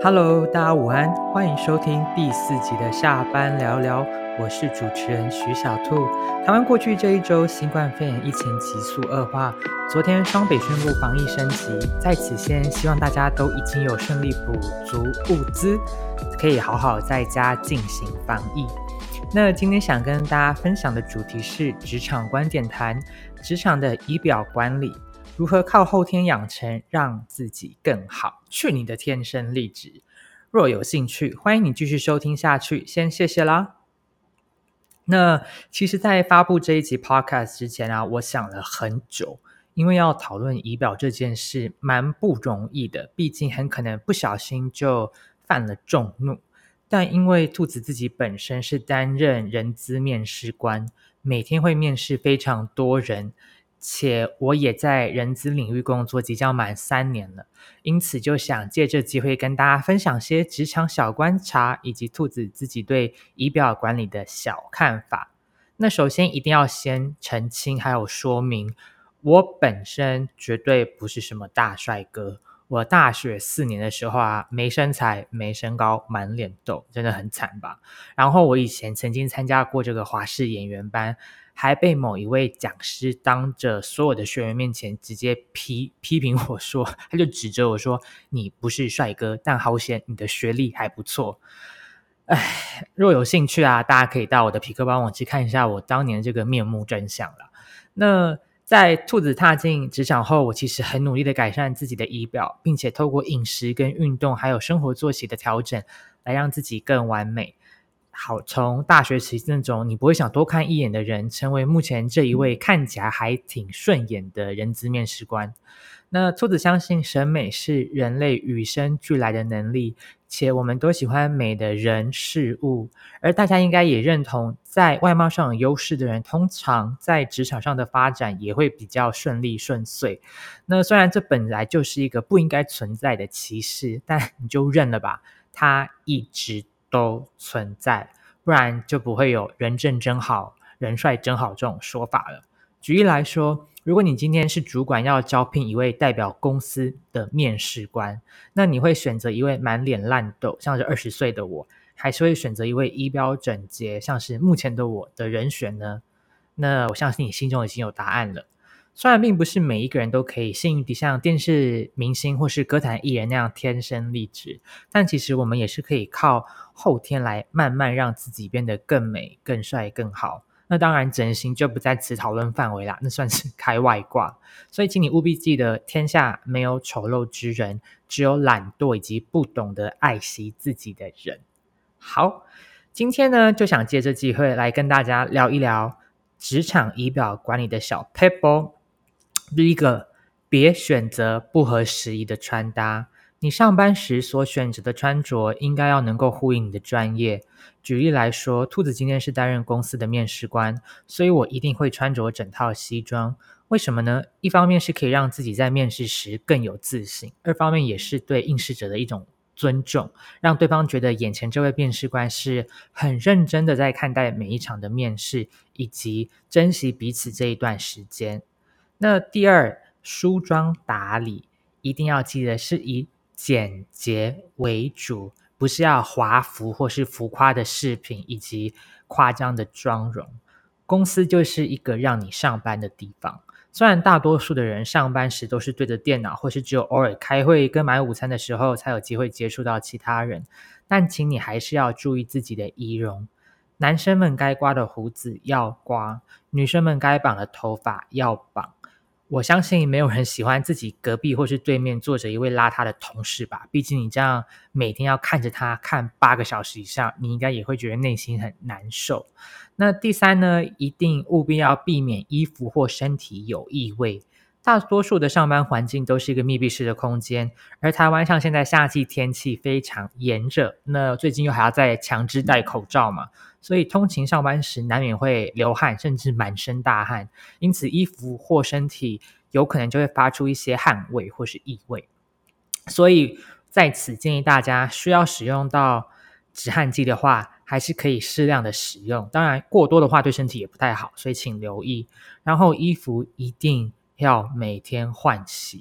Hello，大家午安，欢迎收听第4集的下班聊聊，我是主持人徐小兔。台湾过去这一周，新冠肺炎疫情急速恶化，昨天双北宣布防疫升级，在此先希望大家都已经有顺利补足物资，可以好好在家进行防疫。那今天想跟大家分享的主题是职场观点谈，职场的仪表管理。如何靠后天养成让自己更好？去你的天生丽质！若有兴趣，欢迎你继续收听下去，先谢谢啦。那其实在发布这一集 podcast 之前啊，我想了很久，因为要讨论仪表这件事蛮不容易的，毕竟很可能不小心就犯了众怒。但因为兔子自己本身是担任人资面试官，每天会面试非常多人，且我也在人资领域工作即将满3年了，因此就想借这机会跟大家分享些职场小观察，以及兔子自己对仪表管理的小看法。那首先一定要先澄清还有说明，我本身绝对不是什么大帅哥，我大学4年的时候啊，没身材没身高满脸痘，真的很惨吧。然后我以前曾经参加过这个华视演员班，还被某一位讲师当着所有的学员面前直接批评我说，他就指着我说，你不是帅哥，但好险你的学历还不错。若有兴趣啊，大家可以到我的痞客邦网去看一下我当年这个面目真相啦。那在兔子踏进职场后，我其实很努力的改善自己的仪表，并且透过饮食跟运动还有生活作息的调整，来让自己更完美。好，从大学时那种你不会想多看一眼的人，成为目前这一位看起来还挺顺眼的人资面试官。那兔子相信审美是人类与生俱来的能力，且我们都喜欢美的人事物，而大家应该也认同，在外貌上有优势的人，通常在职场上的发展也会比较顺利顺遂。那虽然这本来就是一个不应该存在的歧视，但你就认了吧，它一直都存在，不然就不会有人正真好，人帅真好这种说法了。举例来说，如果你今天是主管要招聘一位代表公司的面试官，那你会选择一位满脸烂痘，像是20岁的我，还是会选择一位仪表整洁，像是目前的我的人选呢？那我相信你心中已经有答案了。虽然并不是每一个人都可以幸运地像电视明星或是歌坛艺人那样天生丽质，但其实我们也是可以靠后天来慢慢让自己变得更美、更帅、更好。那当然整形就不在此讨论范围啦，那算是开外挂。所以请你务必记得，天下没有丑陋之人，只有懒惰以及不懂得爱惜自己的人。好，今天呢就想借这机会来跟大家聊一聊职场仪表管理的小 pebble。第一个，别选择不合时宜的穿搭。你上班时所选择的穿着应该要能够呼应你的专业。举例来说，兔子今天是担任公司的面试官，所以我一定会穿着整套西装。为什么呢？一方面是可以让自己在面试时更有自信，二方面也是对应试者的一种尊重，让对方觉得眼前这位面试官是很认真的在看待每一场的面试，以及珍惜彼此这一段时间。那第二，梳妆打理一定要记得是以简洁为主，不是要华服或是浮夸的饰品以及夸张的妆容。公司就是一个让你上班的地方，虽然大多数的人上班时都是对着电脑，或是只有偶尔开会跟买午餐的时候才有机会接触到其他人，但请你还是要注意自己的仪容。男生们该刮的胡子要刮，女生们该绑的头发要绑。我相信没有人喜欢自己隔壁或是对面坐着一位邋遢的同事吧，毕竟你这样每天要看着他看8个小时以上，你应该也会觉得内心很难受。那第三呢，一定务必要避免衣服或身体有异味。大多数的上班环境都是一个密闭式的空间，而台湾像现在夏季天气非常炎热，那最近又还要再强制戴口罩嘛，所以通勤上班时难免会流汗，甚至满身大汗，因此衣服或身体有可能就会发出一些汗味或是异味。所以在此建议大家需要使用到止汗剂的话，还是可以适量的使用，当然过多的话对身体也不太好，所以请留意。然后衣服一定要每天换洗，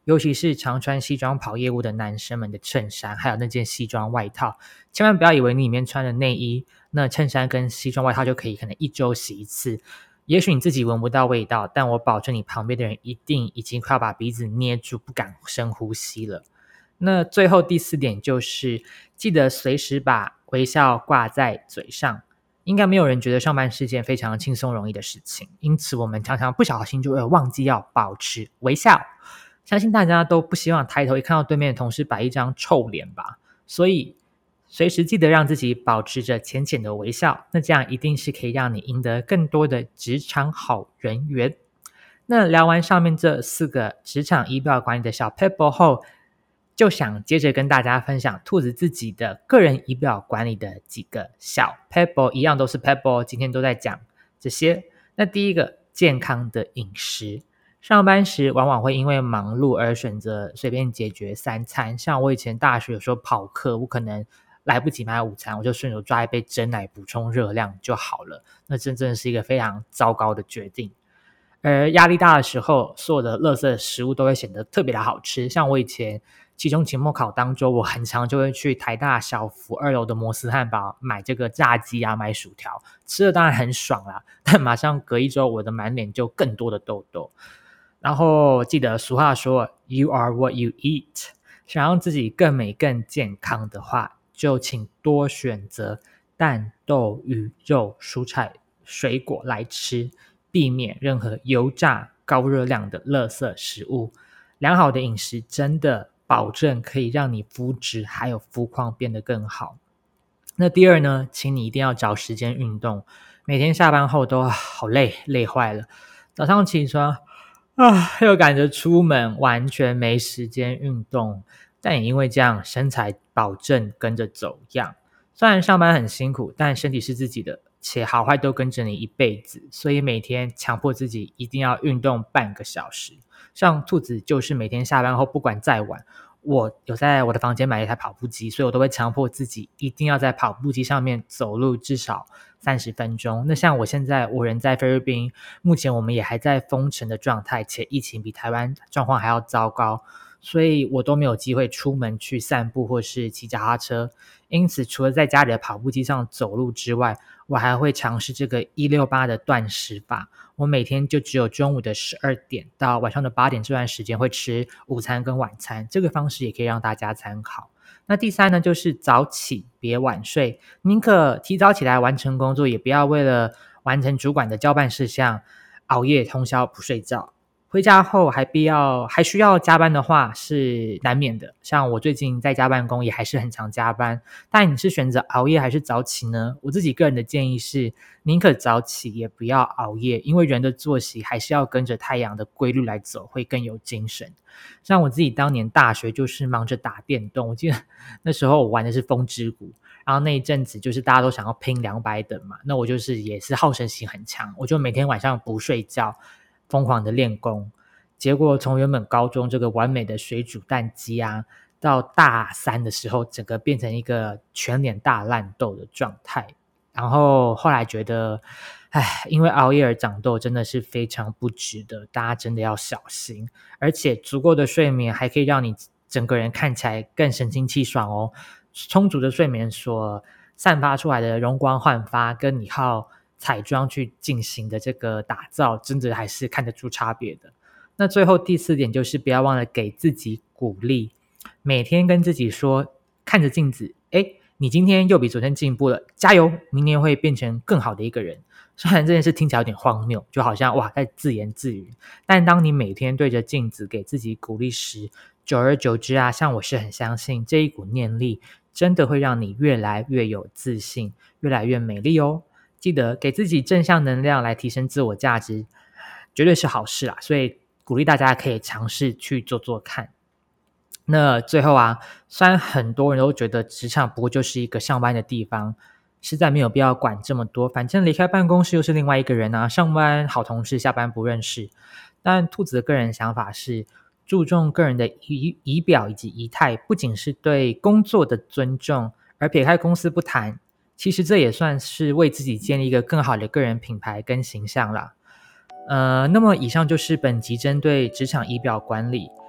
尤其是常穿西装跑业务的男生们的衬衫，还有那件西装外套，千万不要以为你里面穿的内衣，那衬衫跟西装外套就可以可能1周洗一次。也许你自己闻不到味道，但我保证你旁边的人一定已经快要把鼻子捏住，不敢深呼吸了。那最后第4点就是记得随时把微笑挂在嘴上。应该没有人觉得上班是件非常轻松容易的事情，因此我们常常不小心就会忘记要保持微笑。相信大家都不希望抬头一看到对面的同事摆一张臭脸吧，所以随时记得让自己保持着浅浅的微笑，那这样一定是可以让你赢得更多的职场好人缘。那聊完上面这4个职场仪表管理的小 pebble 后，就想接着跟大家分享兔子自己的个人仪表管理的几个小 pebble， 一样都是 pebble， 今天都在讲这些。那第一个，健康的饮食。上班时往往会因为忙碌而选择随便解决3餐，像我以前大学有时候跑课，我可能来不及买午餐，我就顺手抓一杯珍奶补充热量就好了，那真的是一个非常糟糕的决定。而压力大的时候，所有的垃圾食物都会显得特别的好吃，像我以前期中期末考当周，我很常就会去台大小福2楼的摩斯汉堡买这个炸鸡啊，买薯条，吃的当然很爽啦，但马上隔1周我的满脸就更多的痘痘。然后记得俗话说 You are what you eat， 想让自己更美更健康的话，就请多选择蛋豆鱼肉蔬菜水果来吃，避免任何油炸高热量的垃圾食物。良好的饮食真的保证可以让你肤质还有肤况变得更好。那第2呢，请你一定要找时间运动，每天下班后都好累，累坏了，早上起床又赶着出门，完全没时间运动，但也因为这样，身材保证跟着走样。虽然上班很辛苦，但身体是自己的，且好坏都跟着你一辈子，所以每天强迫自己一定要运动半个小时。像兔子就是每天下班后不管再晚，我有在我的房间买一台跑步机，所以我都会强迫自己一定要在跑步机上面走路至少30分钟。那像我现在我人在菲律宾，目前我们也还在封城的状态，且疫情比台湾状况还要糟糕，所以我都没有机会出门去散步或是骑脚踏车。因此除了在家里的跑步机上走路之外，我还会尝试这个168的断食法。我每天就只有中午的12点到晚上的8点这段时间会吃午餐跟晚餐，这个方式也可以让大家参考。那第3呢，就是早起别晚睡，宁可提早起来完成工作，也不要为了完成主管的交办事项熬夜通宵不睡觉。回家后还需要加班的话是难免的，像我最近在家办公也还是很常加班。但你是选择熬夜还是早起呢？我自己个人的建议是宁可早起也不要熬夜，因为人的作息还是要跟着太阳的规律来走，会更有精神。像我自己当年大学就是忙着打电动，我记得那时候我玩的是风之谷，然后那一阵子就是大家都想要拼200等嘛，那我就是也是好胜心很强，我就每天晚上不睡觉疯狂的练功。结果从原本高中这个完美的水煮蛋鸡啊，到大3的时候整个变成一个全脸大烂痘的状态。然后后来觉得因为熬夜而长痘真的是非常不值得，大家真的要小心。而且足够的睡眠还可以让你整个人看起来更神清气爽哦。充足的睡眠所散发出来的容光焕发，跟你靠彩妆去进行的这个打造，真的还是看得出差别的。那最后第4点就是不要忘了给自己鼓励，每天跟自己说，看着镜子，你今天又比昨天进步了，加油，明年会变成更好的一个人。虽然这件事听起来有点荒谬，就好像在自言自语，但当你每天对着镜子给自己鼓励时，久而久之啊，像我是很相信这一股念力真的会让你越来越有自信，越来越美丽哦。记得给自己正向能量来提升自我价值，绝对是好事啦，所以鼓励大家可以尝试去做做看。那最后啊，虽然很多人都觉得职场不过就是一个上班的地方，实在没有必要管这么多，反正离开办公室又是另外一个人啊，上班好同事，下班不认识。但兔子的个人想法是注重个人的仪表以及仪态，不仅是对工作的尊重，而撇开公司不谈，其实这也算是为自己建立一个更好的个人品牌跟形象啦。那么以上就是本集针对职场仪表管理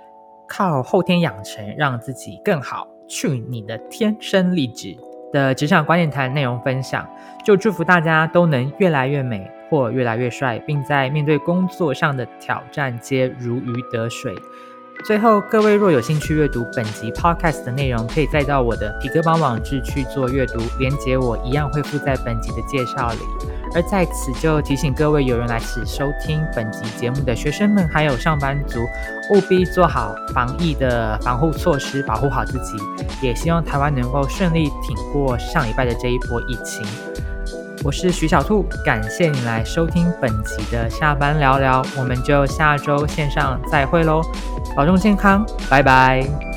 靠后天养成让自己更好，去你的天生丽质的职场观念谈内容分享，就祝福大家都能越来越美或越来越帅，并在面对工作上的挑战皆如鱼得水。最后，各位若有兴趣阅读本集 podcast 的内容，可以再到我的皮革邦网志去做阅读，连结我一样会附在本集的介绍里。而在此就提醒各位有人来此收听本集节目的学生们还有上班族，务必做好防疫的防护措施，保护好自己，也希望台湾能够顺利挺过上礼拜的这一波疫情。我是徐小兔，感谢你来收听本集的下班聊聊，我们就下周线上再会咯，保重健康，拜拜。